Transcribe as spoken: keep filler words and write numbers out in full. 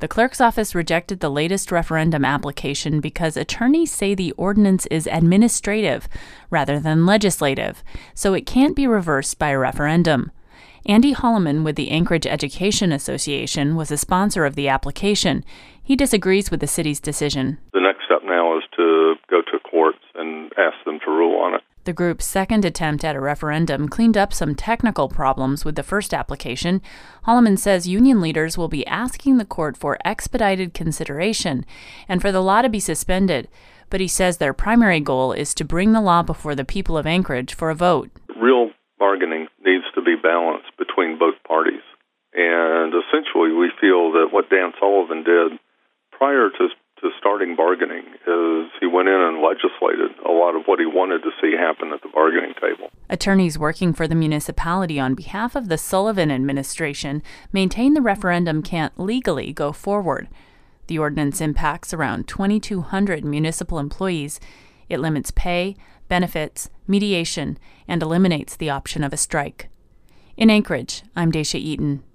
The clerk's office rejected the latest referendum application because attorneys say the ordinance is administrative rather than legislative, so it can't be reversed by a referendum. Andy Holloman with the Anchorage Education Association was a sponsor of the application. He disagrees with the city's decision. The next step now is to go to courts and ask them to rule on it. The group's second attempt at a referendum cleaned up some technical problems with the first application. Holloman says union leaders will be asking the court for expedited consideration and for the law to be suspended. But he says their primary goal is to bring the law before the people of Anchorage for a vote. Real bargaining needs to be balanced between both parties. And essentially, we feel that what Dan Sullivan did prior to to starting bargaining is he went in and legislated a lot of what he wanted to see happen at the bargaining table. Attorneys working for the municipality on behalf of the Sullivan administration maintain the referendum can't legally go forward. The ordinance impacts around twenty-two hundred municipal employees. It limits pay, benefits, mediation, and eliminates the option of a strike. In Anchorage, I'm Daisha Eaton.